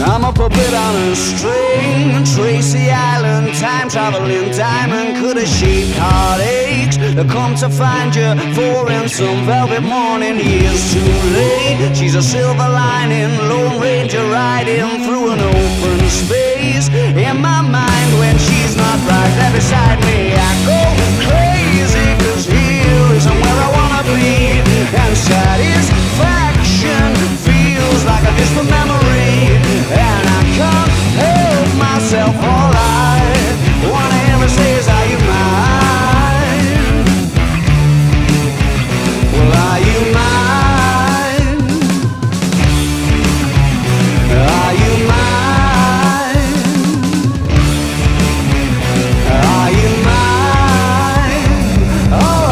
I'm a puppet on a string, Tracy Island, time-traveling diamond. Could have shaped heartaches, come to find you for in some velvet morning. Years too late, she's a silver lining, Lone Ranger riding through an open space. In my mind when she's not right there beside me, I go crazy, 'cause here isn't where I wanna be. And satisfaction feels like a distant memory, and I can't help myself. All I wanna ever say is, are you mine? Well, are you mine? Are you mine? Are you mine? Oh,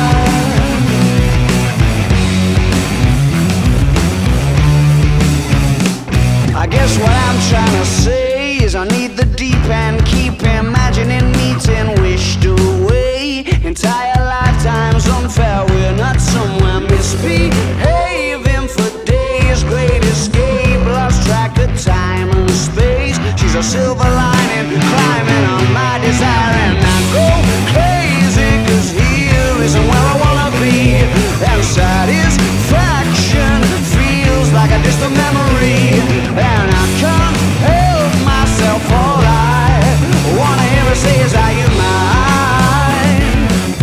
I guess what I'm trying to say is I need the deep end, keep imagining meeting wished away. Entire lifetimes unfair, we're not somewhere misbehaving for days. Great escape, lost track of time and space. She's a silver lining, climbing on my desire, and I go crazy, 'cause here isn't where I wanna be. And satisfaction feels like a distant memory, and I can't help myself. All I wanna hear her say is, are you mine?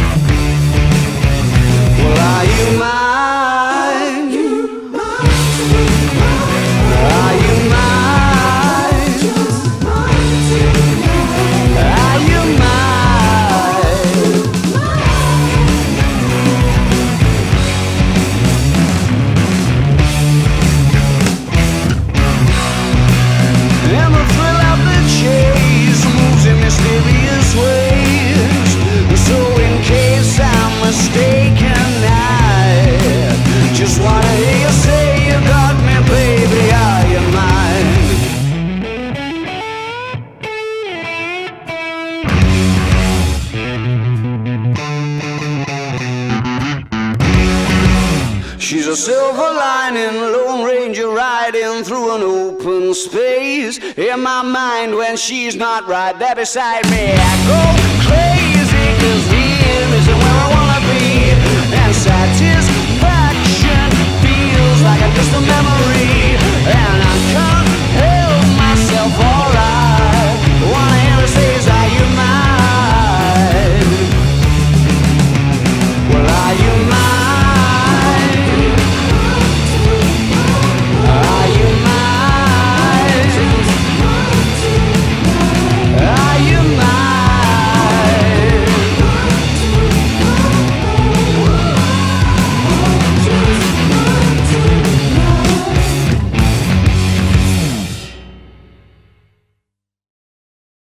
Well, are you mine? Are you mine? Are you mine? And the thrill of the chase moves in mysterious ways. So in case I'm mistaken, I just wanna hear you say you got me, baby, are you mine? She's a silver lining, Lone Ranger riding through an open space. In my mind when she's not right there beside me, I go crazy, 'cause